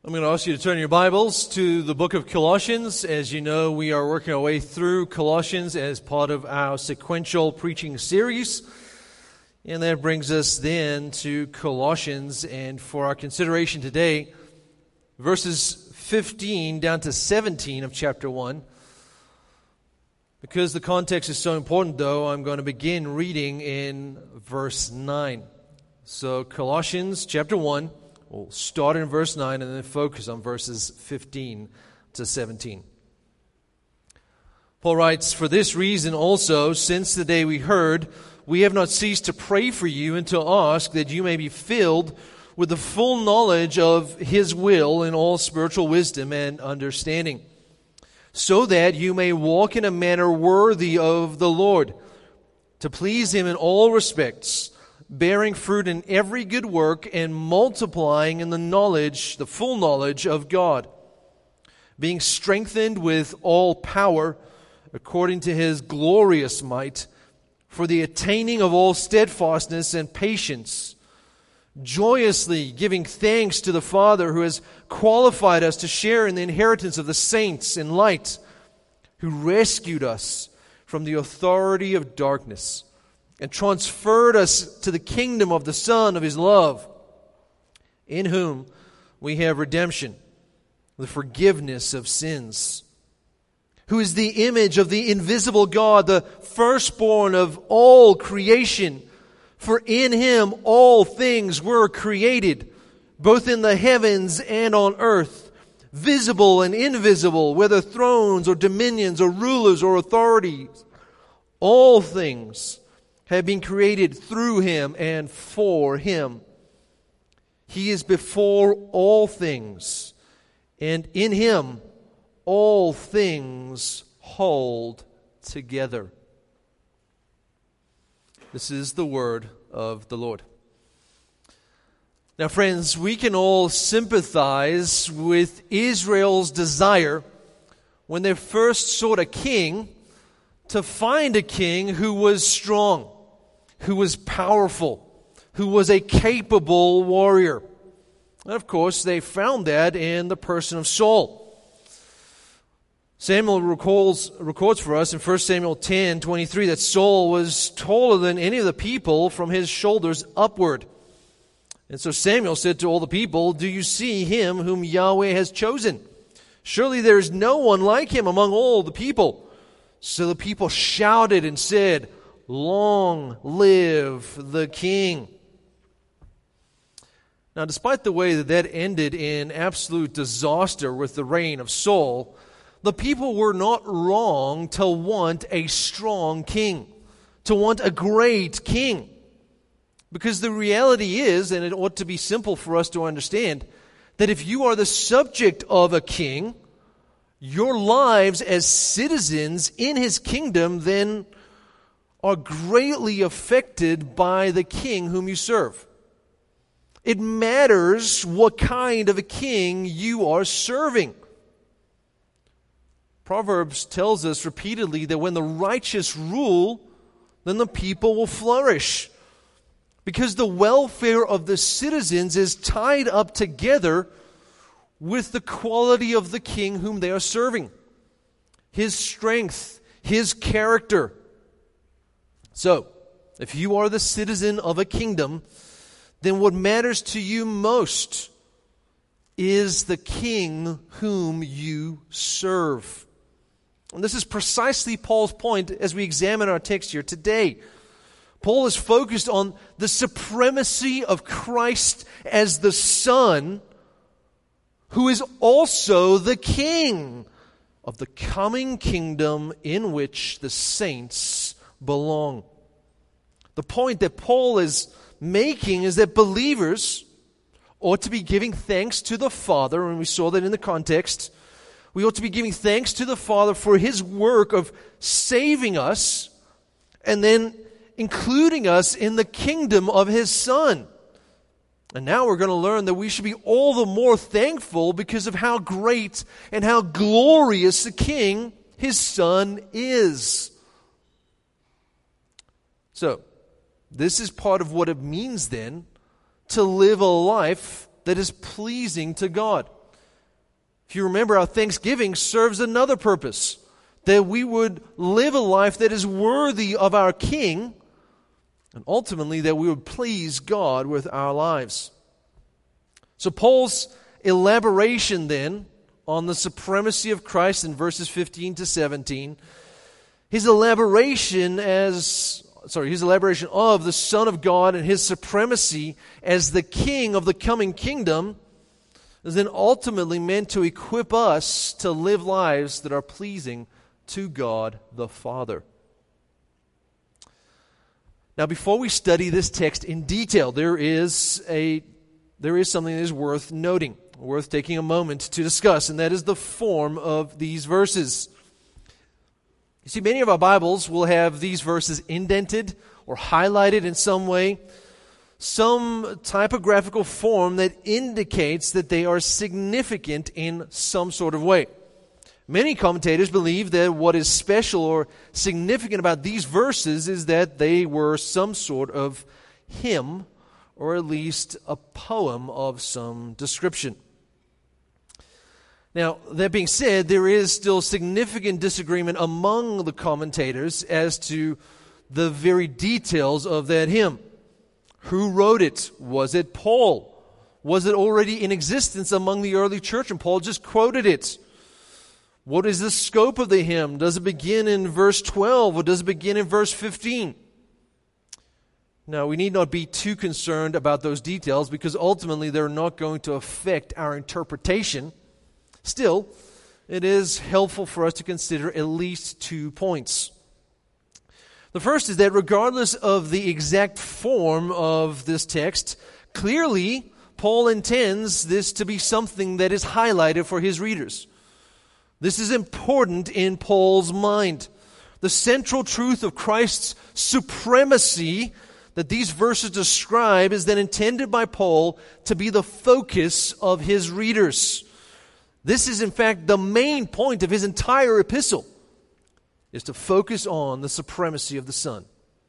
I'm going to ask you to turn your Bibles to the book of Colossians. As you know, we are working our way through Colossians as part of our sequential preaching series. And that brings us then to Colossians. And for our consideration today, verses 15 down to 17 of chapter 1. Because the context is so important, though, I'm going to begin reading in verse 9. So Colossians chapter 1. We'll start in verse 9 and then focus on verses 15 to 17. Paul writes, "For this reason also, since the day we heard, we have not ceased to pray for you and to ask that you may be filled with the full knowledge of His will in all spiritual wisdom and understanding, so that you may walk in a manner worthy of the Lord, to please Him in all respects, bearing fruit in every good work and multiplying in the knowledge, the full knowledge of God, being strengthened with all power according to His glorious might, for the attaining of all steadfastness and patience, joyously giving thanks to the Father who has qualified us to share in the inheritance of the saints in light, who rescued us from the authority of darkness and transferred us to the kingdom of the Son of His love, in whom we have redemption, the forgiveness of sins, who is the image of the invisible God, the firstborn of all creation. For in Him all things were created, both in the heavens and on earth, visible and invisible, whether thrones or dominions or rulers or authorities. All things have been created through Him and for Him. He is before all things, and in Him all things hold together." This is the word of the Lord. Now, friends, we can all sympathize with Israel's desire when they first sought a king to find a king who was strong, who was powerful, who was a capable warrior. And of course, they found that in the person of Saul. Samuel records for us in 1 Samuel 10:23 that Saul was taller than any of the people from his shoulders upward. And so Samuel said to all the people, "Do you see him whom Yahweh has chosen? Surely there is no one like him among all the people." So the people shouted and said, "Long live the king." Now, despite the way that ended in absolute disaster with the reign of Saul, the people were not wrong to want a strong king, to want a great king. Because the reality is, and it ought to be simple for us to understand, that if you are the subject of a king, your lives as citizens in his kingdom then are greatly affected by the king whom you serve. It matters what kind of a king you are serving. Proverbs tells us repeatedly that when the righteous rule, then the people will flourish. Because the welfare of the citizens is tied up together with the quality of the king whom they are serving, his strength, his character. So, if you are the citizen of a kingdom, then what matters to you most is the king whom you serve. And this is precisely Paul's point as we examine our text here today. Paul is focused on the supremacy of Christ as the Son, who is also the King of the coming kingdom in which the saints belong. The point that Paul is making is that believers ought to be giving thanks to the Father, and we saw that in the context. We ought to be giving thanks to the Father for His work of saving us and then including us in the kingdom of His Son. And now we're going to learn that we should be all the more thankful because of how great and how glorious the King, His Son, is. So, this is part of what it means then to live a life that is pleasing to God. If you remember, our thanksgiving serves another purpose, that we would live a life that is worthy of our King, and ultimately that we would please God with our lives. So Paul's elaboration then on the supremacy of Christ in verses 15 to 17, his elaboration of the Son of God and his supremacy as the King of the coming kingdom is then ultimately meant to equip us to live lives that are pleasing to God the Father. Now, before we study this text in detail, there is something that is worth noting, worth taking a moment to discuss, and that is the form of these verses. You see, many of our Bibles will have these verses indented or highlighted in some way, some typographical form that indicates that they are significant in some sort of way. Many commentators believe that what is special or significant about these verses is that they were some sort of hymn, or at least a poem of some description. Now, that being said, there is still significant disagreement among the commentators as to the very details of that hymn. Who wrote it? Was it Paul? Was it already in existence among the early church and Paul just quoted it? What is the scope of the hymn? Does it begin in verse 12 or does it begin in verse 15? Now, we need not be too concerned about those details because ultimately they're not going to affect our interpretation. Still, it is helpful for us to consider at least 2 points. The first is that regardless of the exact form of this text, clearly Paul intends this to be something that is highlighted for his readers. This is important in Paul's mind. The central truth of Christ's supremacy that these verses describe is then intended by Paul to be the focus of his readers. This is in fact the main point of his entire epistle, is to focus on the supremacy of the Son.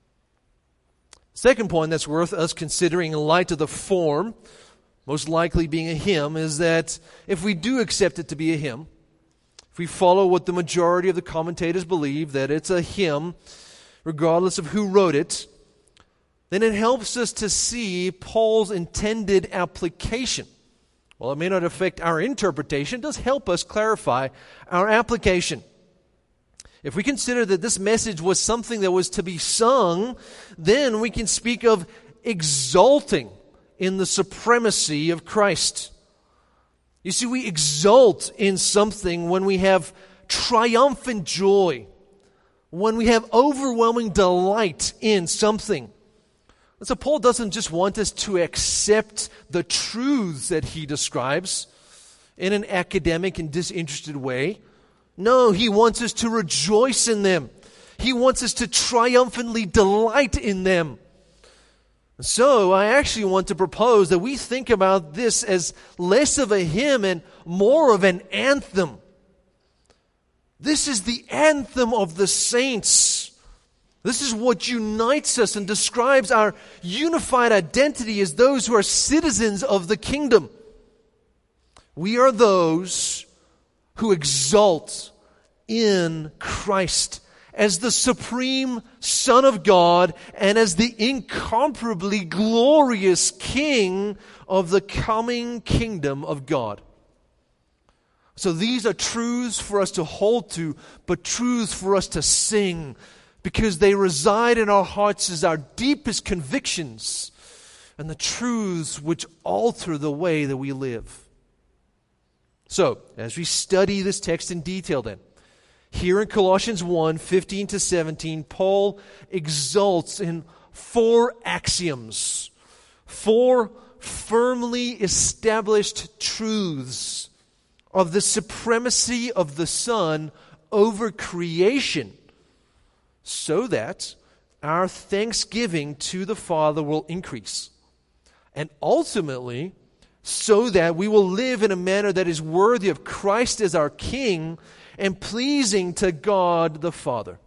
Second point that's worth us considering in light of the form, most likely being a hymn, is that if we do accept it to be a hymn, if we follow what the majority of the commentators believe, that it's a hymn, regardless of who wrote it, then it helps us to see Paul's intended application. While it may not affect our interpretation, it does help us clarify our application. If we consider that this message was something that was to be sung, then we can speak of exulting in the supremacy of Christ. You see, we exult in something when we have triumphant joy, when we have overwhelming delight in something. And so Paul doesn't just want us to accept the truths that he describes in an academic and disinterested way. No, he wants us to rejoice in them. He wants us to triumphantly delight in them. So I actually want to propose that we think about this as less of a hymn and more of an anthem. This is the anthem of the saints. This is what unites us and describes our unified identity as those who are citizens of the kingdom. We are those who exult in Christ as the supreme Son of God and as the incomparably glorious King of the coming kingdom of God. So these are truths for us to hold to, but truths for us to sing, because they reside in our hearts as our deepest convictions and the truths which alter the way that we live. So, as we study this text in detail then, here in Colossians 1, 15 to 17, Paul exults in 4 axioms, 4 firmly established truths of the supremacy of the Son over creation, so that our thanksgiving to the Father will increase. And ultimately, so that we will live in a manner that is worthy of Christ as our King and pleasing to God the Father.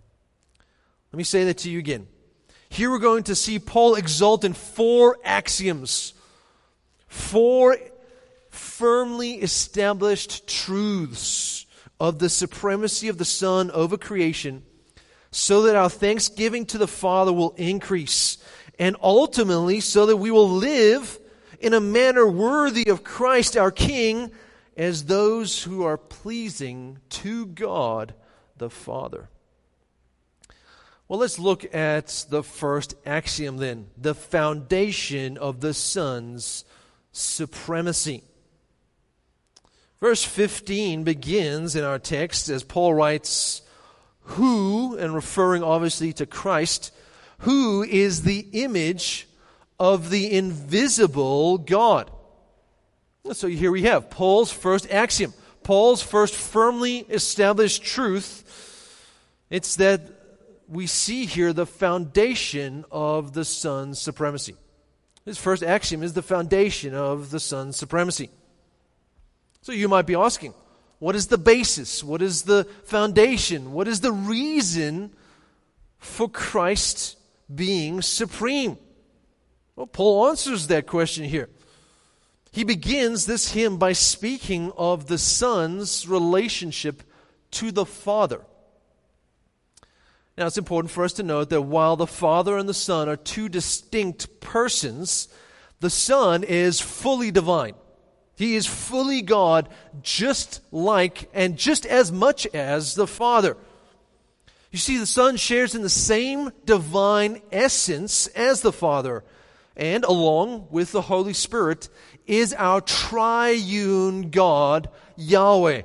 Let me say that to you again. Here we're going to see Paul exult in 4 axioms, 4 firmly established truths of the supremacy of the Son over creation, so that our thanksgiving to the Father will increase, and ultimately so that we will live in a manner worthy of Christ our King, as those who are pleasing to God the Father. Well, let's look at the first axiom then, the foundation of the Son's supremacy. Verse 15 begins in our text as Paul writes, "Who," and referring obviously to Christ, "who is the image of the invisible God." So here we have Paul's first axiom, Paul's first firmly established truth. It's that we see here the foundation of the Son's supremacy. His first axiom is the foundation of the Son's supremacy. So you might be asking, what is the basis? What is the foundation? What is the reason for Christ being supreme? Well, Paul answers that question here. He begins this hymn by speaking of the Son's relationship to the Father. Now, it's important for us to note that while the Father and the Son are two distinct persons, the Son is fully divine. He is fully God, just like and just as much as the Father. You see, the Son shares in the same divine essence as the Father, and along with the Holy Spirit is our triune God, Yahweh.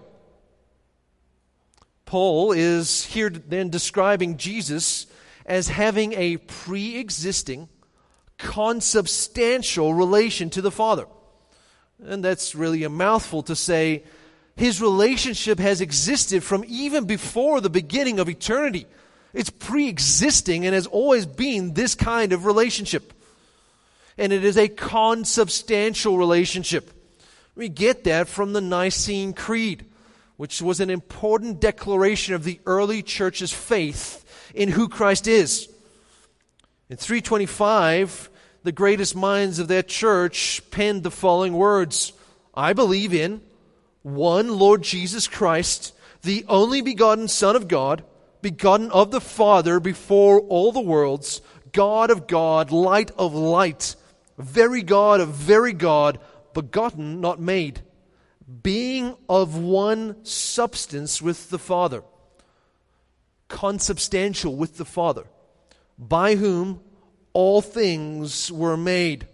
Paul is here then describing Jesus as having a pre-existing, consubstantial relation to the Father. And that's really a mouthful to say his relationship has existed from even before the beginning of eternity. It's pre-existing and has always been this kind of relationship. And it is a consubstantial relationship. We get that from the Nicene Creed, which was an important declaration of the early church's faith in who Christ is. In 325, the greatest minds of that church penned the following words: "I believe in one Lord Jesus Christ, the only begotten Son of God, begotten of the Father before all the worlds, God of God, light of light, very God of very God, begotten, not made, being of one substance with the Father, consubstantial with the Father, by whom all things were made."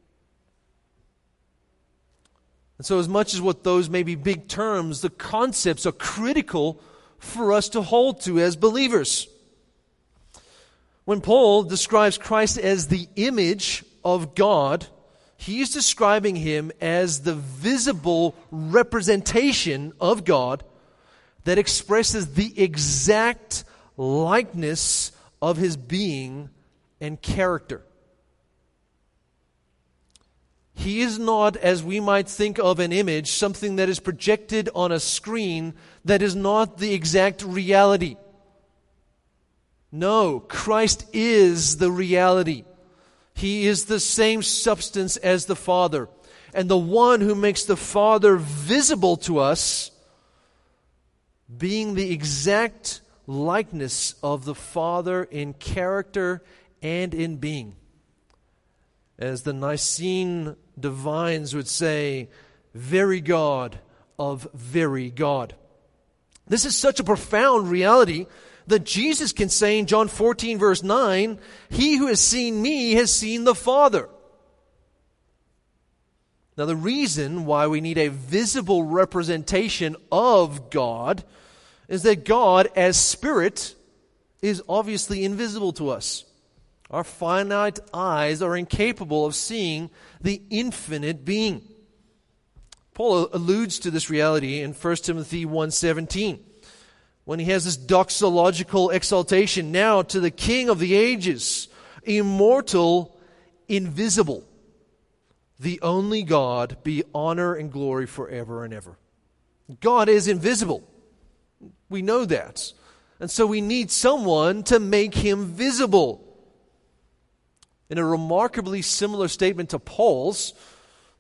And so as much as what those may be big terms, the concepts are critical for us to hold to as believers. When Paul describes Christ as the image of God, he is describing him as the visible representation of God that expresses the exact likeness of his being and character. He is not, as we might think of an image, something that is projected on a screen that is not the exact reality. No, Christ is the reality. He is the same substance as the Father, and the one who makes the Father visible to us, being the exact likeness of the Father in character and in being. As the Nicene divines would say, very God of very God. This is such a profound reality that Jesus can say in John 14 verse 9, "He who has seen me has seen the Father." Now the reason why we need a visible representation of God is that God as Spirit is obviously invisible to us. Our finite eyes are incapable of seeing the infinite being. Paul alludes to this reality in 1 Timothy 1:17. When he has this doxological exaltation, "Now to the King of the ages, immortal, invisible, the only God, be honor and glory forever and ever." God is invisible. We know that. And so we need someone to make him visible. In a remarkably similar statement to Paul's,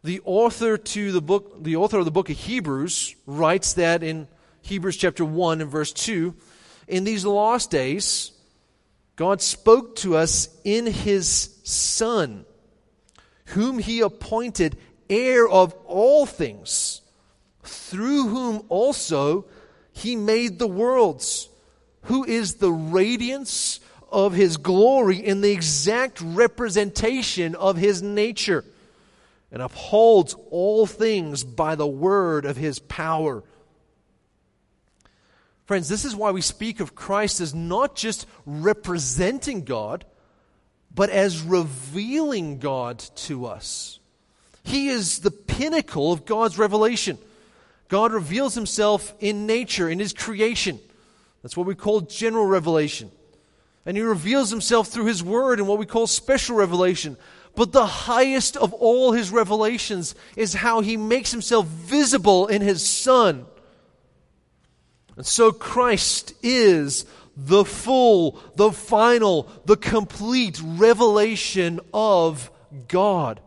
The author of the book of Hebrews writes that in Hebrews chapter 1 and verse 2, in these last days, God spoke to us in His Son, whom He appointed heir of all things, through whom also He made the worlds, who is the radiance of His glory in the exact representation of His nature, and upholds all things by the word of His power. Friends, this is why we speak of Christ as not just representing God, but as revealing God to us. He is the pinnacle of God's revelation. God reveals Himself in nature, in His creation. That's what we call general revelation. And He reveals Himself through His Word in what we call special revelation. But the highest of all His revelations is how He makes Himself visible in His Son. And so Christ is the full, the final, the complete revelation of God.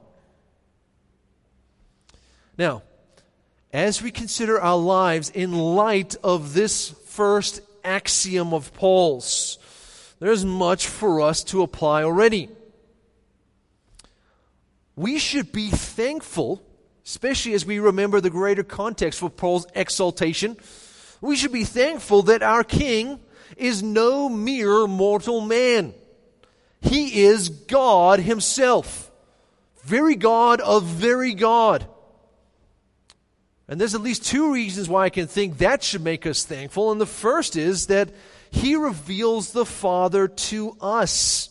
Now, as we consider our lives in light of this first axiom of Paul's, there's much for us to apply already. We should be thankful, especially as we remember the greater context for Paul's exaltation. We should be thankful that our King is no mere mortal man. He is God Himself, very God of very God. And there's at least two reasons why I can think that should make us thankful. And the first is that He reveals the Father to us.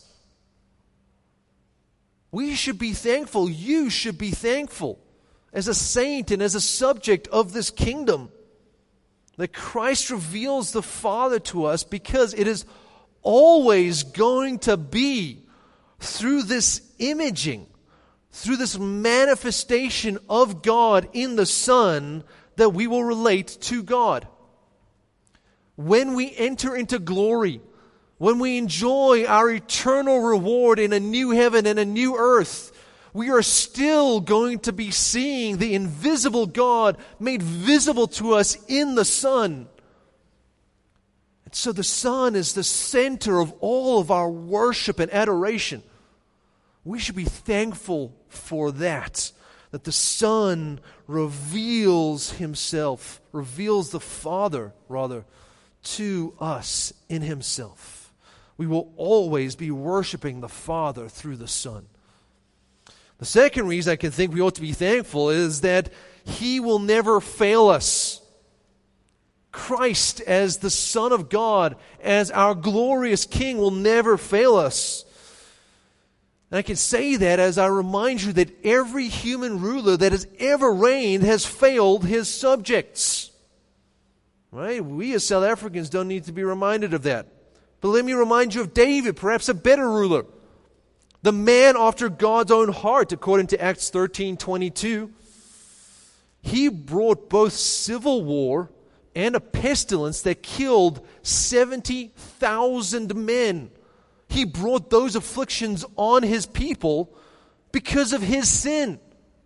We should be thankful. You should be thankful as a saint and as a subject of this kingdom that Christ reveals the Father to us, because it is always going to be through this imaging, through this manifestation of God in the Son, that we will relate to God. When we enter into glory, when we enjoy our eternal reward in a new heaven and a new earth, we are still going to be seeing the invisible God made visible to us in the Son. And so the Son is the center of all of our worship and adoration. We should be thankful for that the Son reveals Himself, reveals the Father, rather, to us in Himself. We will always be worshiping the Father through the Son. The second reason I can think we ought to be thankful is that He will never fail us. Christ, as the Son of God, as our glorious King, will never fail us. And I can say that as I remind you that every human ruler that has ever reigned has failed his subjects. Right? We as South Africans don't need to be reminded of that. But let me remind you of David, perhaps a better ruler. The man after God's own heart, according to Acts 13:22. He brought both civil war and a pestilence that killed 70,000 men. He brought those afflictions on His people because of his sin.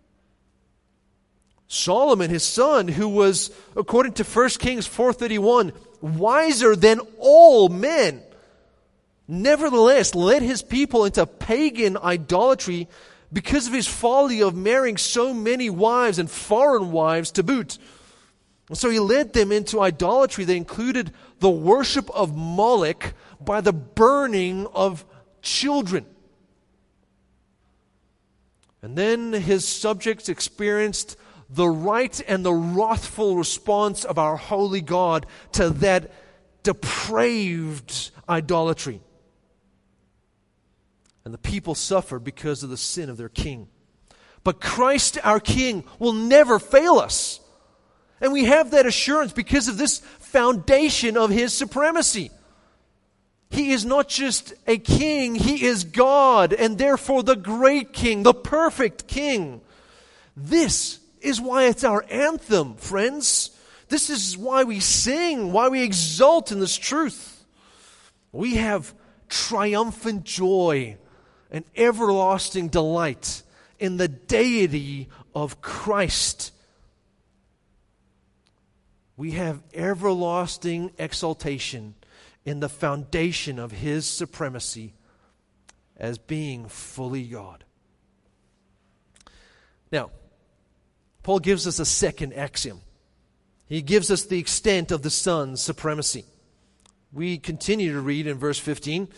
Solomon, his son, who was, according to 1 Kings 4:31, wiser than all men, nevertheless led his people into pagan idolatry because of his folly of marrying so many wives and foreign wives to boot. And so he led them into idolatry that included the worship of Moloch by the burning of children. And then his subjects experienced the right and the wrathful response of our holy God to that depraved idolatry. And the people suffered because of the sin of their king. But Christ, our King, will never fail us. And we have that assurance because of this foundation of His supremacy. He is not just a king, He is God, and therefore the great King, the perfect King. This is why it's our anthem, friends. This is why we sing, why we exult in this truth. We have triumphant joy and everlasting delight in the deity of Christ, we have everlasting exaltation in the foundation of His supremacy as being fully God. Now, Paul gives us a second axiom. He gives us the extent of the Son's supremacy. We continue to read in verse 15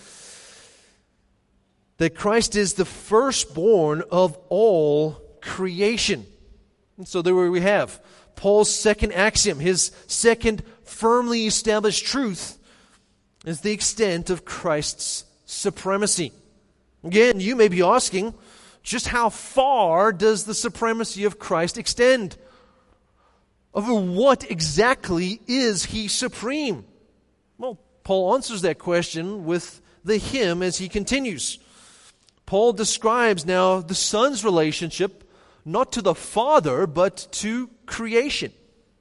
that Christ is the firstborn of all creation. And so there we have Paul's second axiom, his second firmly established truth is the extent of Christ's supremacy. Again, you may be asking, just how far does the supremacy of Christ extend? Over what exactly is He supreme? Well, Paul answers that question with the hymn as he continues. Paul describes now the Son's relationship not to the Father, but to creation.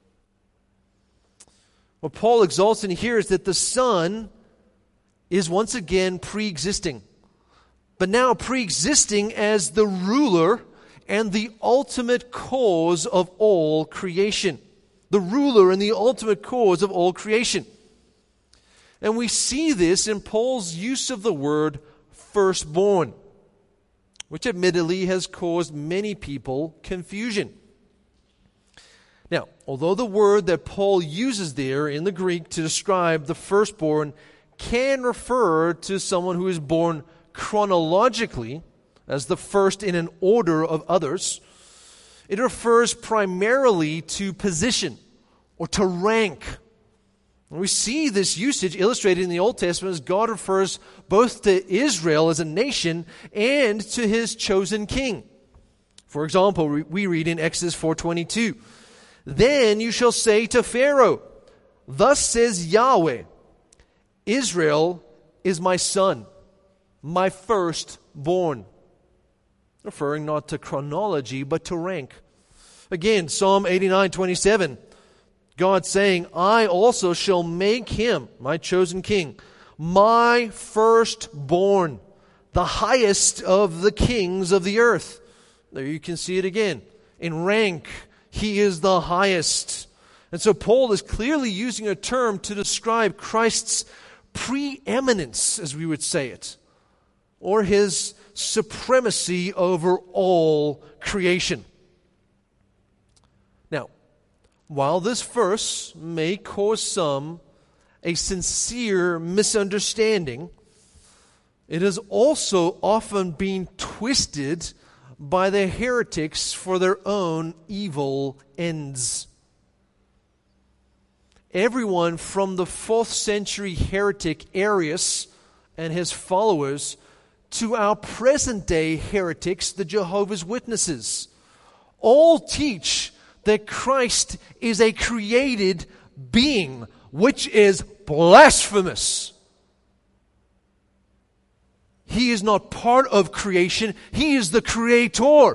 What Paul exalts in here is that the Son is once again pre-existing, but now pre-existing as the ruler and the ultimate cause of all creation. The ruler and the ultimate cause of all creation. And we see this in Paul's use of the word firstborn, which admittedly has caused many people confusion. Now, although the word that Paul uses there in the Greek to describe the firstborn can refer to someone who is born chronologically as the first in an order of others, it refers primarily to position or to rank. And we see this usage illustrated in the Old Testament as God refers both to Israel as a nation and to His chosen king. For example, we read in Exodus 4:22, "Then you shall say to Pharaoh, Thus says Yahweh, Israel is my son, my firstborn." Referring not to chronology, but to rank. Again, Psalm 89:27, God saying, "I also shall make him, my chosen king, my firstborn, the highest of the kings of the earth." There you can see it again. In rank, He is the highest. And so Paul is clearly using a term to describe Christ's preeminence, as we would say it, or His supremacy over all creation. Now, while this verse may cause some a sincere misunderstanding, it has also often been twisted by the heretics for their own evil ends. Everyone from the 4th century heretic Arius and his followers to our present-day heretics, the Jehovah's Witnesses, all teach that Christ is a created being, which is blasphemous. He is not part of creation. He is the creator.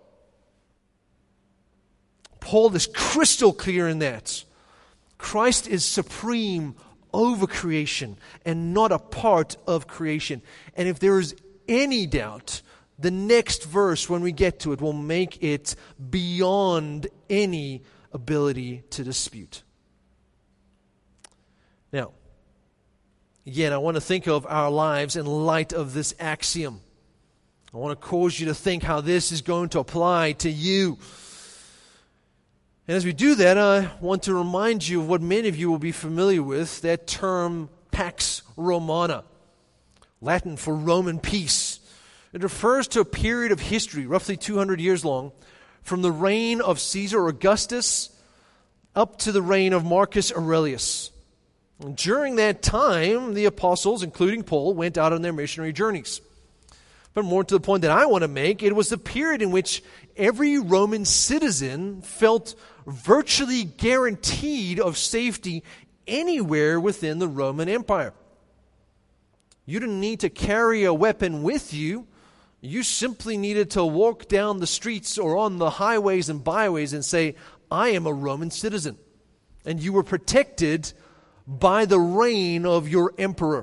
Paul is crystal clear in that. Christ is supreme over creation and not a part of creation. And if there is any doubt, the next verse, when we get to it, will make it beyond any ability to dispute. Now, again, I want to think of our lives in light of this axiom. I want to cause you to think how this is going to apply to you. And as we do that, I want to remind you of what many of you will be familiar with, that term Pax Romana, Latin for Roman peace. It refers to a period of history, roughly 200 years long, from the reign of Caesar Augustus up to the reign of Marcus Aurelius. And during that time, the apostles, including Paul, went out on their missionary journeys. But more to the point that I want to make, it was the period in which every Roman citizen felt virtually guaranteed of safety anywhere within the Roman Empire. You didn't need to carry a weapon with you. You simply needed to walk down the streets or on the highways and byways and say, "I am a Roman citizen." And you were protected by the reign of your emperor.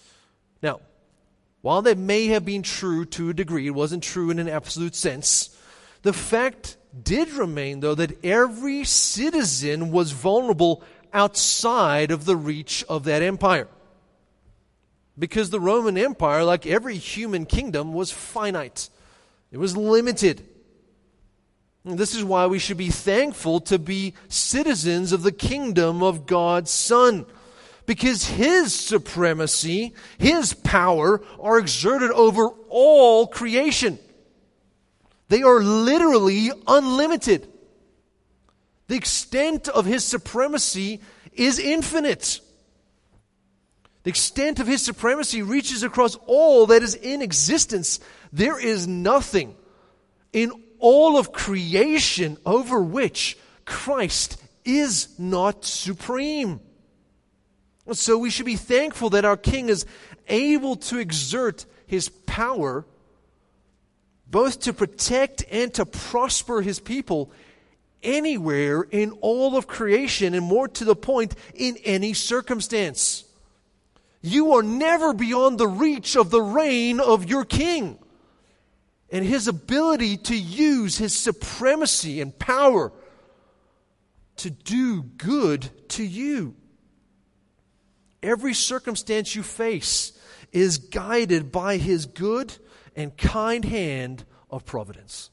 Now, while that may have been true to a degree, it wasn't true in an absolute sense. The fact did remain, though, that every citizen was vulnerable outside of the reach of that empire. Because the Roman Empire, like every human kingdom, was finite. It was limited. And this is why we should be thankful to be citizens of the kingdom of God's Son. Because His supremacy, His power are exerted over all creation. They are literally unlimited. The extent of His supremacy is infinite. The extent of His supremacy reaches across all that is in existence. There is nothing in all of creation over which Christ is not supreme. So we should be thankful that our King is able to exert His power both to protect and to prosper His people anywhere in all of creation, and more to the point, in any circumstance. You are never beyond the reach of the reign of your King and His ability to use His supremacy and power to do good to you. Every circumstance you face is guided by His good and kind hand of providence.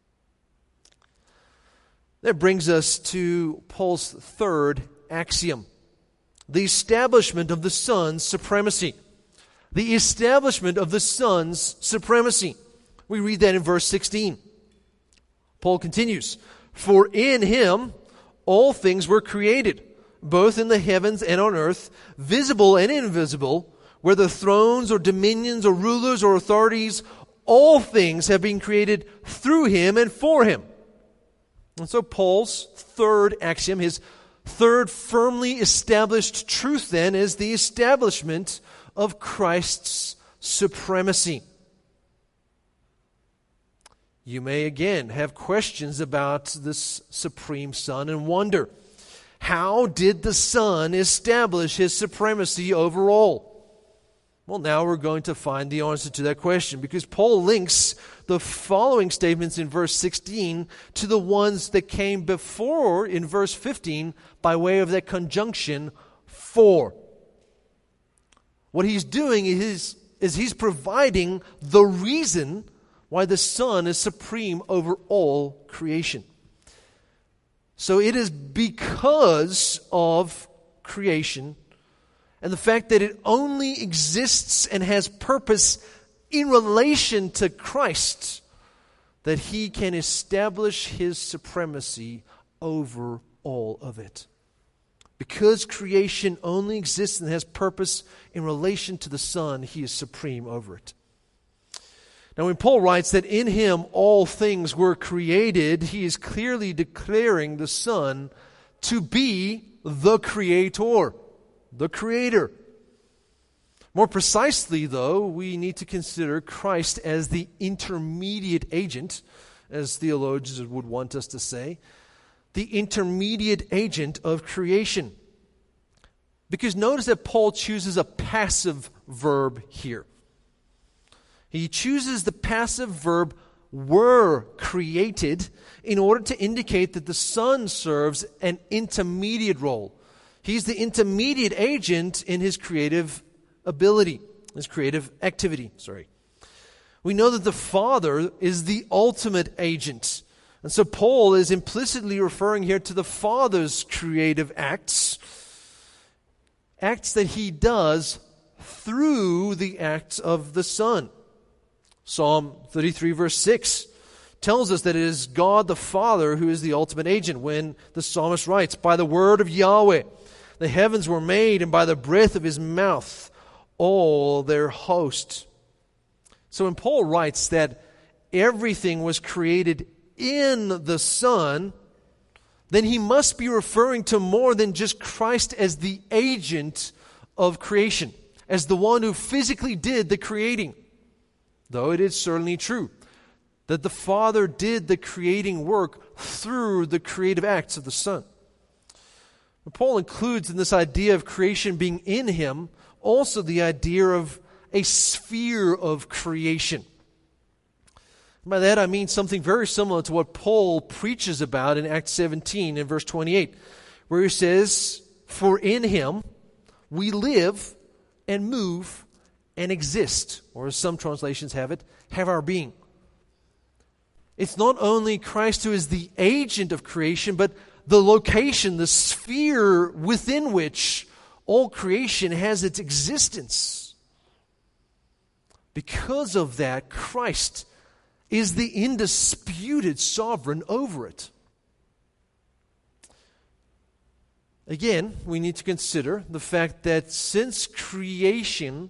That brings us to Paul's third axiom: the establishment of the Son's supremacy. The establishment of the Son's supremacy. We read that in verse 16. Paul continues, "For in Him all things were created, both in the heavens and on earth, visible and invisible, whether thrones or dominions or rulers or authorities, all things have been created through Him and for Him." And so Paul's third axiom, his third firmly established truth then, is the establishment of Christ's supremacy. You may again have questions about this supreme Son and wonder, how did the Son establish His supremacy over all? Well, now we're going to find the answer to that question, because Paul links the following statements in verse 16 to the ones that came before in verse 15 by way of that conjunction for. What he's doing is he's providing the reason why the Son is supreme over all creation. So it is because of creation and the fact that it only exists and has purpose in relation to Christ that He can establish His supremacy over all of it. Because creation only exists and has purpose in relation to the Son, He is supreme over it. Now, when Paul writes that in Him all things were created, he is clearly declaring the Son to be the Creator, the Creator. More precisely, though, we need to consider Christ as the intermediate agent, as theologians would want us to say, the intermediate agent of creation. Because notice that Paul chooses a passive verb here. He chooses the passive verb were created in order to indicate that the Son serves an intermediate role. He's the intermediate agent in His creative ability, His creative activity. We know that the Father is the ultimate agent. And so Paul is implicitly referring here to the Father's creative acts that He does through the acts of the Son. Psalm 33 verse 6 tells us that it is God the Father who is the ultimate agent when the psalmist writes, "By the word of Yahweh the heavens were made, and by the breath of His mouth all their host." So when Paul writes that everything was created in the Son, then he must be referring to more than just Christ as the agent of creation, as the one who physically did the creating. Though it is certainly true that the Father did the creating work through the creative acts of the Son. But Paul includes in this idea of creation being in Him also the idea of a sphere of creation. By that I mean something very similar to what Paul preaches about in Acts 17 and verse 28, where he says, "For in him we live and move and exist," or as some translations have it, have our being. It's not only Christ who is the agent of creation, but the location, the sphere within which all creation has its existence. Because of that, Christ is the undisputed sovereign over it. Again, we need to consider the fact that since the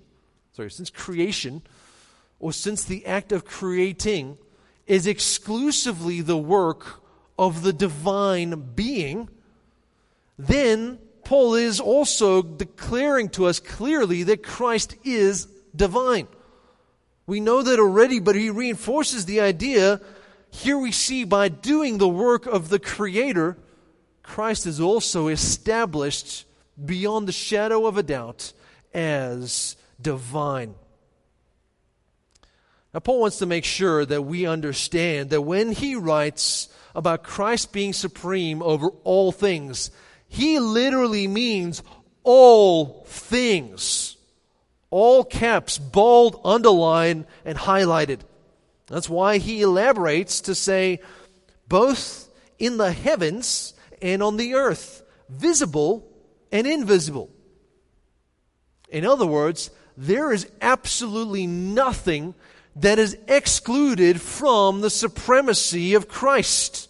act of creating is exclusively the work of the divine being, then Paul is also declaring to us clearly that Christ is divine. We know that already, but he reinforces the idea. Here we see by doing the work of the Creator, Christ is also established beyond the shadow of a doubt as divine. Now, Paul wants to make sure that we understand that when he writes about Christ being supreme over all things, he literally means all things. All caps, bold, underlined, and highlighted. That's why he elaborates to say, both in the heavens and on the earth, visible and invisible. In other words, there is absolutely nothing that is excluded from the supremacy of Christ.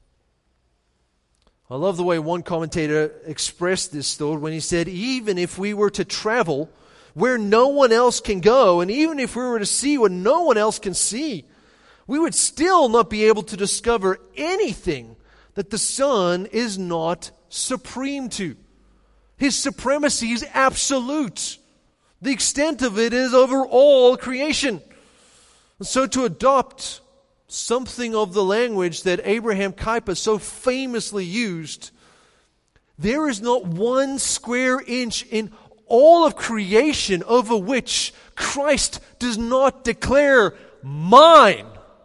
I love the way one commentator expressed this thought when he said, even if we were to travel where no one else can go, and even if we were to see what no one else can see, we would still not be able to discover anything that the Son is not supreme to. His supremacy is absolute. The extent of it is over all creation. And so to adopt something of the language that Abraham Kuyper so famously used, there is not one square inch in all of creation over which Christ does not declare mine.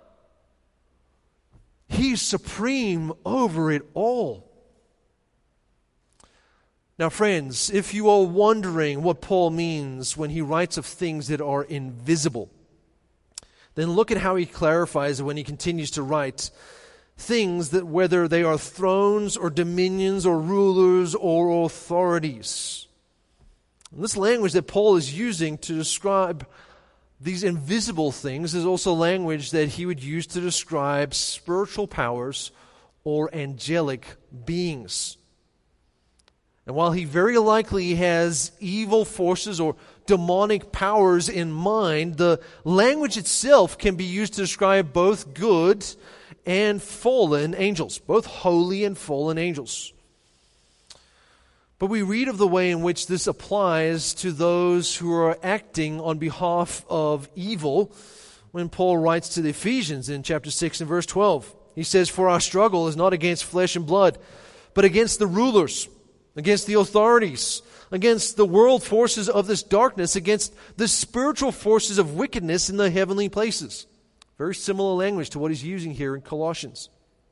He's supreme over it all. Now, friends, if you are wondering what Paul means when he writes of things that are invisible, then look at how he clarifies when he continues to write things that whether they are thrones or dominions or rulers or authorities. And this language that Paul is using to describe these invisible things is also language that he would use to describe spiritual powers or angelic beings. And while he very likely has evil forces or demonic powers in mind, the language itself can be used to describe both good and fallen angels, both holy and fallen angels. But we read of the way in which this applies to those who are acting on behalf of evil when Paul writes to the Ephesians in chapter 6 and verse 12. He says, "For our struggle is not against flesh and blood, but against the rulers, against the authorities, against the world forces of this darkness, against the spiritual forces of wickedness in the heavenly places." Very similar language to what he's using here in Colossians.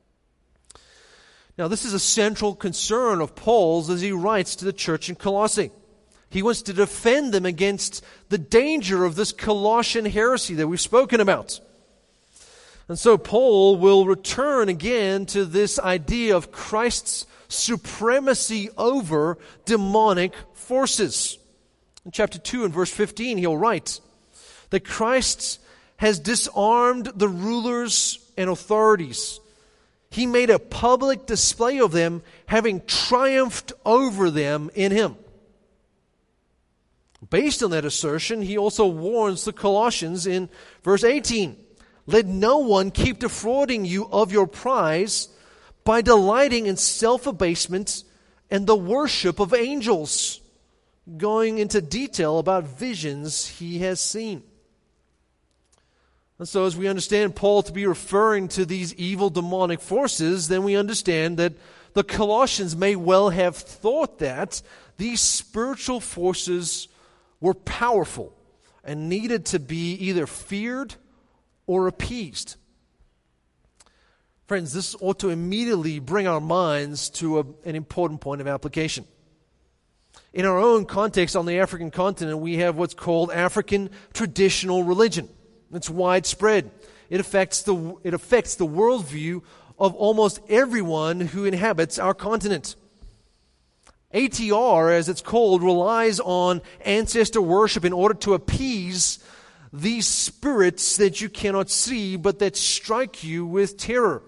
Now, this is a central concern of Paul's as he writes to the church in Colossae. He wants to defend them against the danger of this Colossian heresy that we've spoken about. And so Paul will return again to this idea of Christ's supremacy over demonic forces. In chapter 2 and verse 15, he'll write that Christ has disarmed the rulers and authorities. He made a public display of them, having triumphed over them in him. Based on that assertion, he also warns the Colossians in verse 18, "Let no one keep defrauding you of your prize by delighting in self-abasement and the worship of angels," going into detail about visions he has seen. And so as we understand Paul to be referring to these evil demonic forces, then we understand that the Colossians may well have thought that these spiritual forces were powerful and needed to be either feared or appeased. Friends, this ought to immediately bring our minds to an important point of application. In our own context on the African continent, we have what's called African traditional religion. It's widespread. It affects the worldview of almost everyone who inhabits our continent. ATR, as it's called, relies on ancestor worship in order to appease these spirits that you cannot see but that strike you with terror.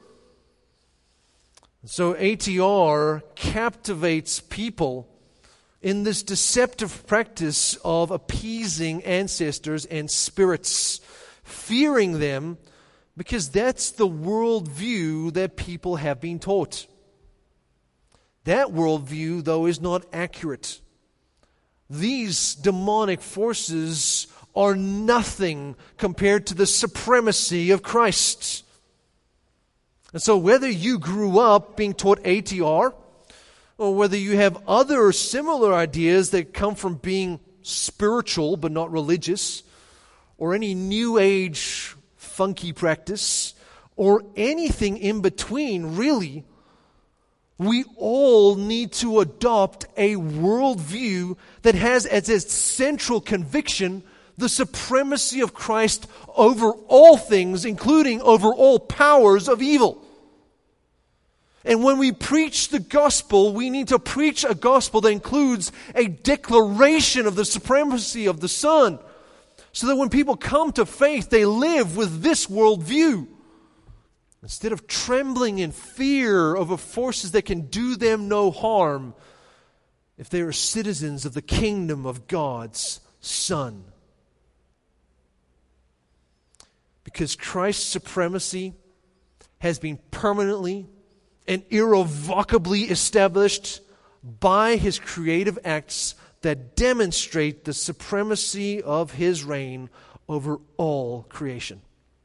So ATR captivates people in this deceptive practice of appeasing ancestors and spirits, fearing them, because that's the worldview that people have been taught. That worldview, though, is not accurate. These demonic forces are nothing compared to the supremacy of Christ. And so whether you grew up being taught ATR, or whether you have other similar ideas that come from being spiritual but not religious, or any New Age funky practice, or anything in between, really, we all need to adopt a worldview that has as its central conviction the supremacy of Christ over all things, including over all powers of evil. And when we preach the gospel, we need to preach a gospel that includes a declaration of the supremacy of the Son, so that when people come to faith, they live with this worldview, instead of trembling in fear over forces that can do them no harm if they are citizens of the kingdom of God's Son. Because Christ's supremacy has been permanently and irrevocably established by His creative acts that demonstrate the supremacy of His reign over all creation.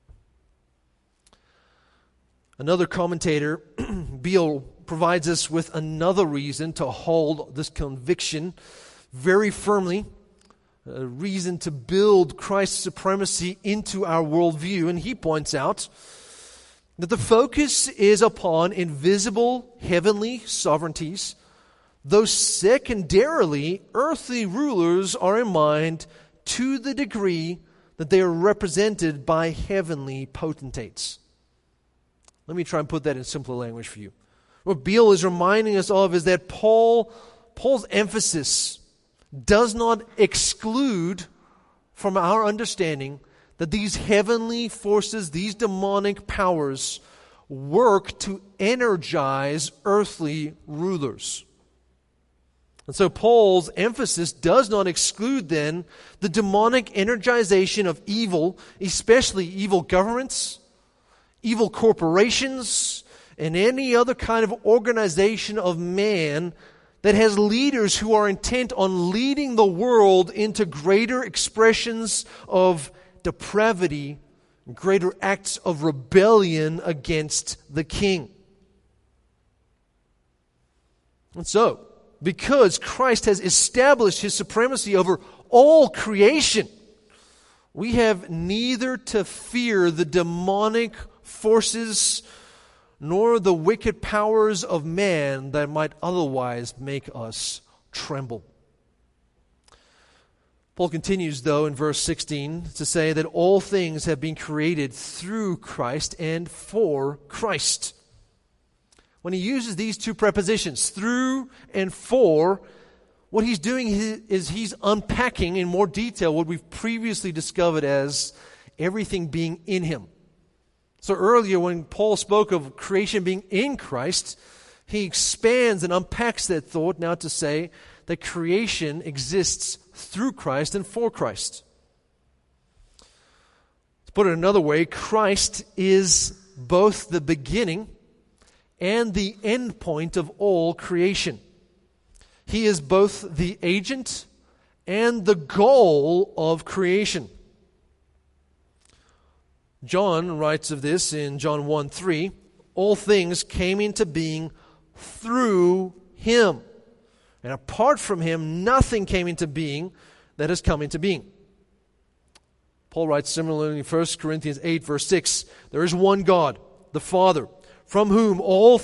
Another commentator, Beale, provides us with another reason to hold this conviction very firmly, a reason to build Christ's supremacy into our worldview. And he points out that the focus is upon invisible heavenly sovereignties, though secondarily earthly rulers are in mind to the degree that they are represented by heavenly potentates. Let me try and put that in simpler language for you. What Beale is reminding us of is that Paul's emphasis does not exclude from our understanding that these heavenly forces, these demonic powers, work to energize earthly rulers. And so Paul's emphasis does not exclude then the demonic energization of evil, especially evil governments, evil corporations, and any other kind of organization of man that has leaders who are intent on leading the world into greater expressions of depravity, greater acts of rebellion against the king. And so, because Christ has established His supremacy over all creation, we have neither to fear the demonic forces nor the wicked powers of man that might otherwise make us tremble. Paul continues, though, in verse 16 to say that all things have been created through Christ and for Christ. When he uses these two prepositions, through and for, what he's doing is he's unpacking in more detail what we've previously discovered as everything being in Him. So earlier when Paul spoke of creation being in Christ, he expands and unpacks that thought now to say that creation exists through Christ and for Christ. To put it another way, Christ is both the beginning and the end point of all creation. He is both the agent and the goal of creation. John writes of this in John 1:3, all things came into being through Him. And apart from Him, nothing came into being that has come into being. Paul writes similarly in 1 Corinthians 8, verse 6, there is one God, the Father, from whom are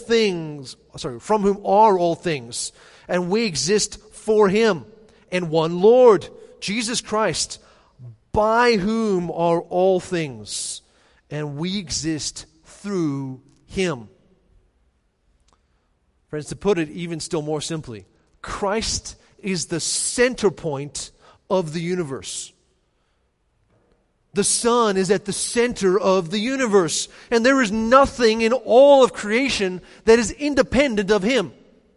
all things, and we exist for him, and one Lord, Jesus Christ, by whom are all things, and we exist through him. Friends, to put it even still more simply, Christ is the center point of the universe. The Son is at the center of the universe, and there is nothing in all of creation that is independent of him.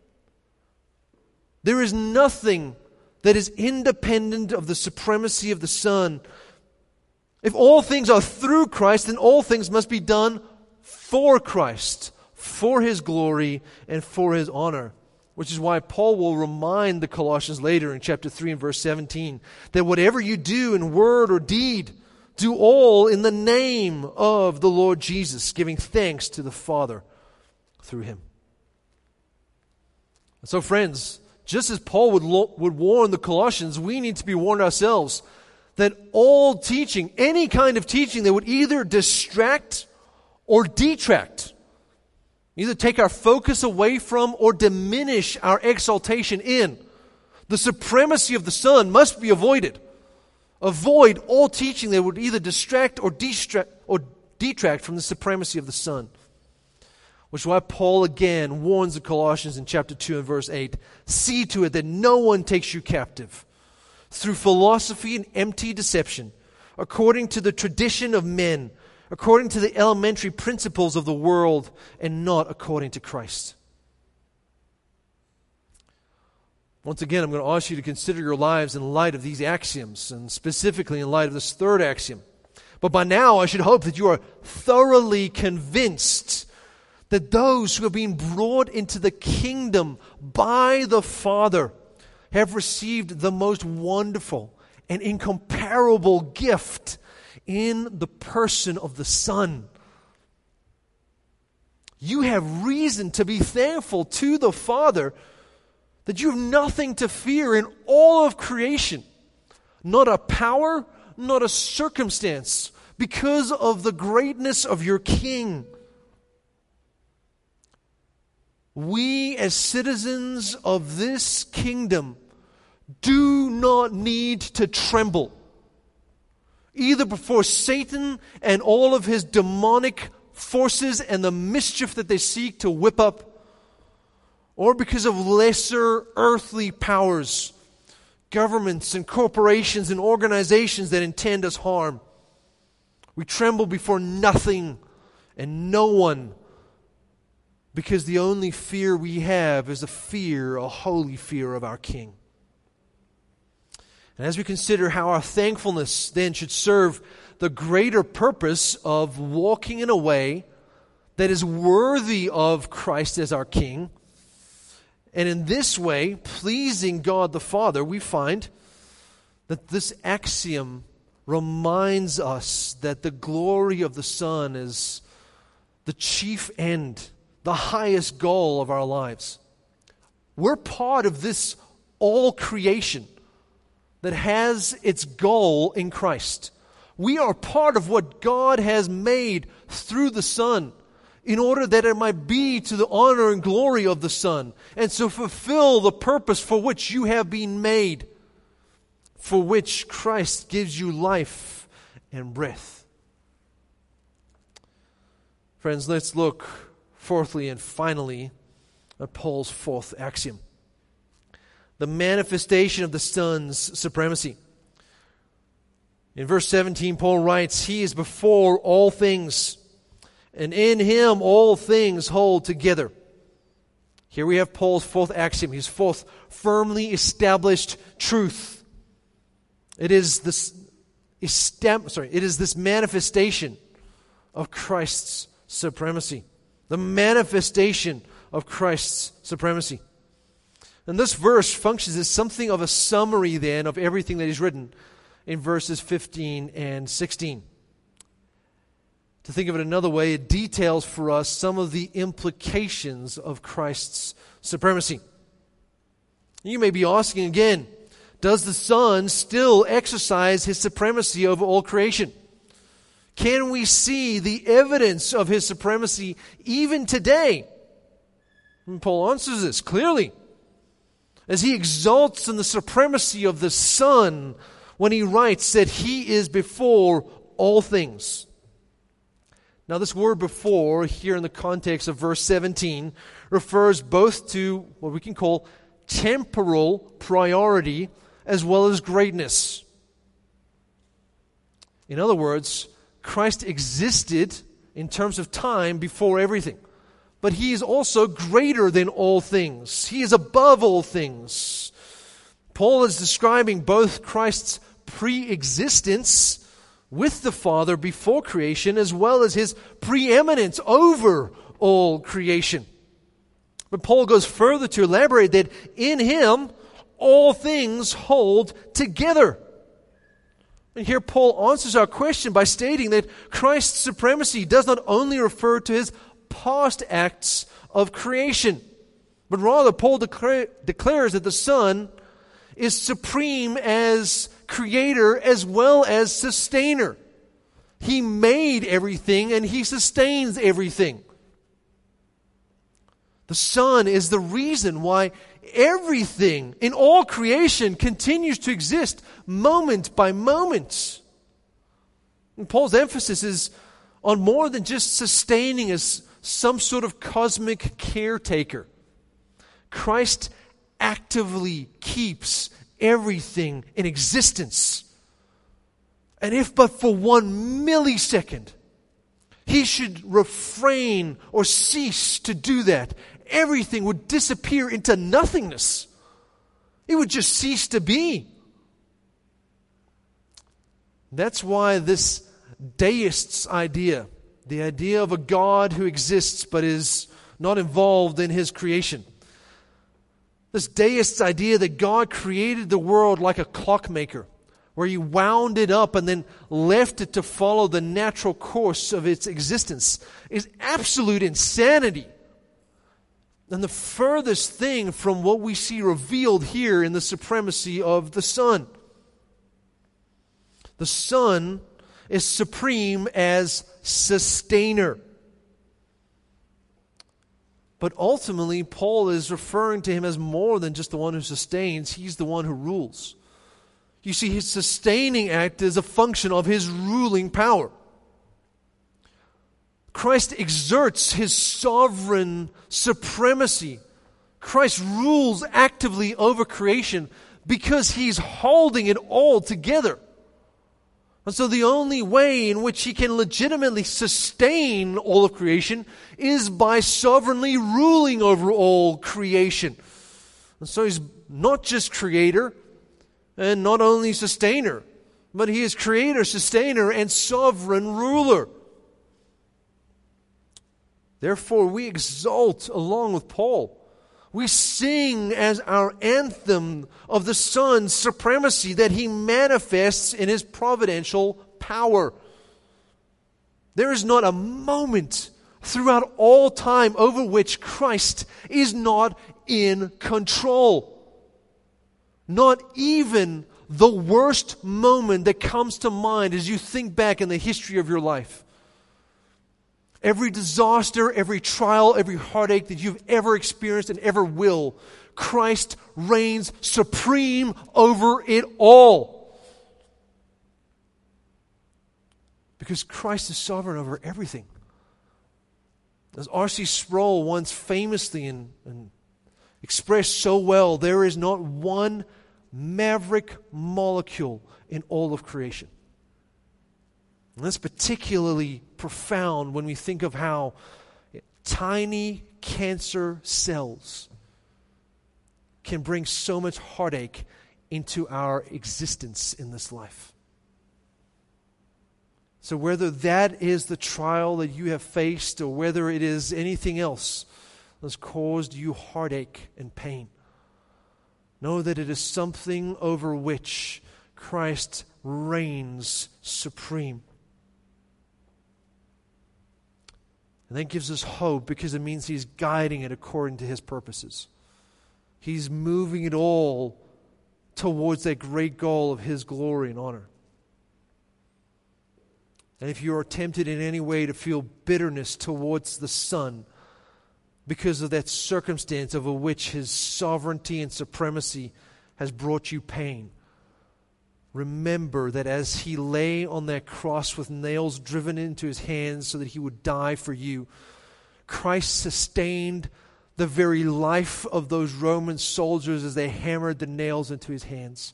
There is nothing that is independent of the supremacy of the Son. If all things are through Christ, then all things must be done for Christ, for his glory and for his honor. Which is why Paul will remind the Colossians later in chapter 3 and verse 17 that whatever you do in word or deed, do all in the name of the Lord Jesus, giving thanks to the Father through him. And so friends, just as Paul would warn the Colossians, we need to be warned ourselves that all teaching, any kind of teaching that would either distract or detract, either take our focus away from or diminish our exaltation in the supremacy of the Son, must be avoided. Avoid all teaching that would either distract or detract from the supremacy of the Son. Which is why Paul again warns the Colossians in chapter 2 and verse 8, see to it that no one takes you captive through philosophy and empty deception, according to the tradition of men, according to the elementary principles of the world, and not according to Christ. Once again, I'm going to ask you to consider your lives in light of these axioms, and specifically in light of this third axiom. But by now, I should hope that you are thoroughly convinced that those who have been brought into the kingdom by the Father have received the most wonderful and incomparable gift in the person of the Son. You have reason to be thankful to the Father that you have nothing to fear in all of creation. Not a power, not a circumstance, because of the greatness of your King. We as citizens of this kingdom do not need to tremble, either before Satan and all of his demonic forces and the mischief that they seek to whip up, or because of lesser earthly powers, governments and corporations and organizations that intend us harm. We tremble before nothing and no one, because the only fear we have is a holy fear of our King. And as we consider how our thankfulness then should serve the greater purpose of walking in a way that is worthy of Christ as our King, and in this way, pleasing God the Father, we find that this axiom reminds us that the glory of the Son is the chief end, the highest goal of our lives. We're part of this all creation that has its goal in Christ. We are part of what God has made through the Son, in order that it might be to the honor and glory of the Son, and so fulfill the purpose for which you have been made, for which Christ gives you life and breath. Friends, let's look fourthly and finally at Paul's fourth axiom: the manifestation of the Son's supremacy. In verse 17, Paul writes, "He is before all things, and in him all things hold together." Here we have Paul's fourth axiom, his fourth firmly established truth. It is this manifestation of Christ's supremacy. The manifestation of Christ's supremacy. And this verse functions as something of a summary then of everything that is written in verses 15 and 16. To think of it another way, it details for us some of the implications of Christ's supremacy. You may be asking again, does the Son still exercise his supremacy over all creation? Can we see the evidence of His supremacy even today? And Paul answers this clearly, as he exalts in the supremacy of the Son when he writes that He is before all things. Now, this word before, here in the context of verse 17, refers both to what we can call temporal priority as well as greatness. In other words, Christ existed in terms of time before everything, but He is also greater than all things. He is above all things. Paul is describing both Christ's pre-existence with the Father before creation, as well as His preeminence over all creation. But Paul goes further to elaborate that in Him all things hold together. And here Paul answers our question by stating that Christ's supremacy does not only refer to His past acts of creation, but rather Paul declares that the Son is supreme as creator as well as sustainer. He made everything and He sustains everything. The Son is the reason why everything in all creation continues to exist moment by moment. And Paul's emphasis is on more than just sustaining as some sort of cosmic caretaker. Christ actively keeps everything in existence. And if but for 1 millisecond He should refrain or cease to do that, everything would disappear into nothingness. It would just cease to be. That's why this deist's idea, the idea of a God who exists but is not involved in His creation, this deist's idea that God created the world like a clockmaker, where He wound it up and then left it to follow the natural course of its existence, is absolute insanity. And the furthest thing from what we see revealed here in the supremacy of the Son. The Son is supreme as sustainer. But ultimately, Paul is referring to Him as more than just the one who sustains. He's the one who rules. You see, His sustaining act is a function of His ruling power. Christ exerts His sovereign supremacy. Christ rules actively over creation because He's holding it all together. And so the only way in which He can legitimately sustain all of creation is by sovereignly ruling over all creation. And so He's not just creator and not only sustainer, but He is creator, sustainer, and sovereign ruler. Therefore, we exult along with Paul. We sing as our anthem of the Son's supremacy that He manifests in His providential power. There is not a moment throughout all time over which Christ is not in control. Not even the worst moment that comes to mind as you think back in the history of your life. Every disaster, every trial, every heartache that you've ever experienced and ever will, Christ reigns supreme over it all. Because Christ is sovereign over everything. As R.C. Sproul once famously and expressed so well, there is not one maverick molecule in all of creation. And that's particularly profound when we think of how tiny cancer cells can bring so much heartache into our existence in this life. So whether that is the trial that you have faced or whether it is anything else that's caused you heartache and pain, know that it is something over which Christ reigns supreme. And that gives us hope because it means He's guiding it according to His purposes. He's moving it all towards that great goal of His glory and honor. And if you are tempted in any way to feel bitterness towards the Son because of that circumstance over which His sovereignty and supremacy has brought you pain, remember that as He lay on that cross with nails driven into His hands so that He would die for you, Christ sustained the very life of those Roman soldiers as they hammered the nails into His hands.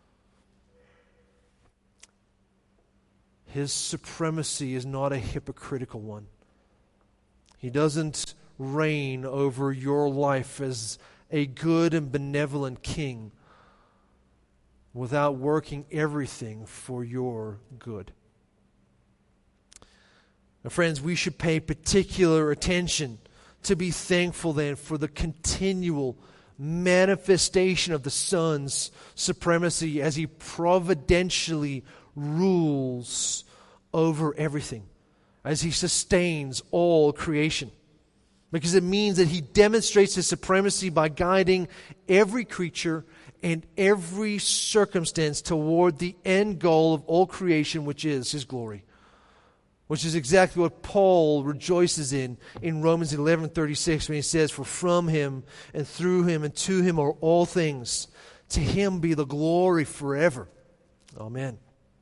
His supremacy is not a hypocritical one. He doesn't reign over your life as a good and benevolent king without working everything for your good. Now, friends, we should pay particular attention to be thankful then for the continual manifestation of the Son's supremacy as He providentially rules over everything, as He sustains all creation. Because it means that He demonstrates His supremacy by guiding every creature and every circumstance toward the end goal of all creation, which is His glory. Which is exactly what Paul rejoices in Romans 11:36 when he says, "For from Him and through Him and to Him are all things. To Him be the glory forever. Amen."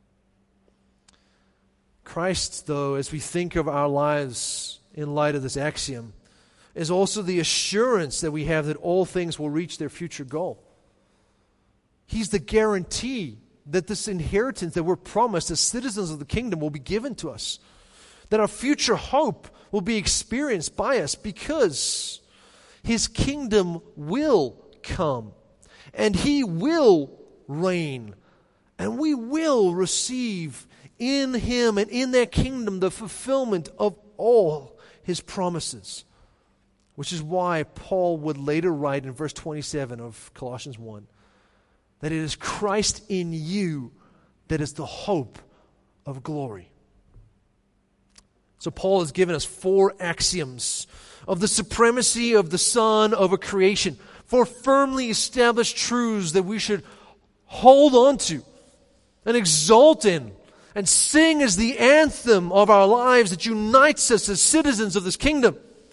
Christ, though, as we think of our lives in light of this axiom, is also the assurance that we have that all things will reach their future goal. He's the guarantee that this inheritance that we're promised as citizens of the kingdom will be given to us, that our future hope will be experienced by us because His kingdom will come and He will reign, and we will receive in Him and in that kingdom the fulfillment of all His promises. Which is why Paul would later write in verse 27 of Colossians 1 that it is Christ in you that is the hope of glory. So Paul has given us 4 axioms of the supremacy of the Son over creation, 4 firmly established truths that we should hold on to and exult in and sing as the anthem of our lives that unites us as citizens of this kingdom.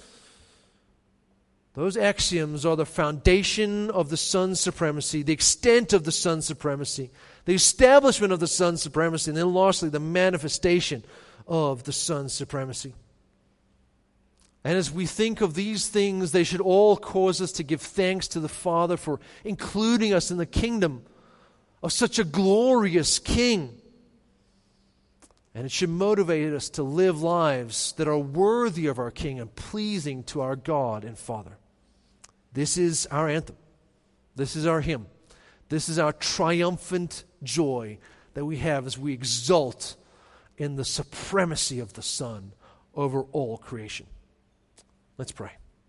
Those axioms are the foundation of the Son's supremacy, the extent of the Son's supremacy, the establishment of the Son's supremacy, and then lastly, the manifestation of the Son's supremacy. And as we think of these things, they should all cause us to give thanks to the Father for including us in the kingdom of such a glorious King. And it should motivate us to live lives that are worthy of our King and pleasing to our God and Father. This is our anthem. This is our hymn. This is our triumphant joy that we have as we exult in the supremacy of the Son over all creation. Let's pray.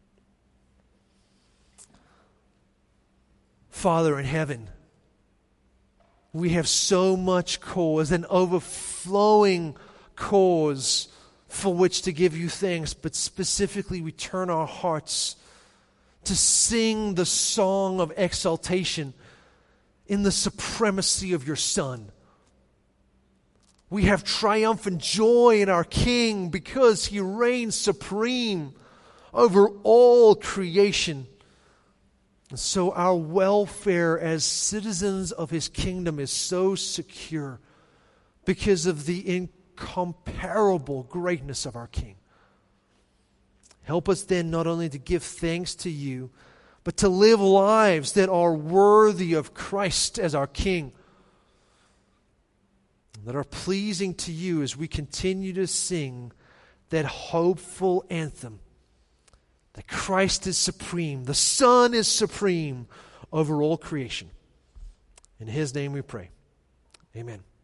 Father in heaven, we have so much cause, an overflowing cause for which to give you thanks, but specifically we turn our hearts to sing the song of exaltation in the supremacy of your Son. We have triumphant joy in our King because He reigns supreme over all creation. And so our welfare as citizens of His kingdom is so secure because of the incomparable greatness of our King. Help us then not only to give thanks to you, but to live lives that are worthy of Christ as our King, that are pleasing to you as we continue to sing that hopeful anthem that Christ is supreme, the Son is supreme over all creation. In His name we pray. Amen.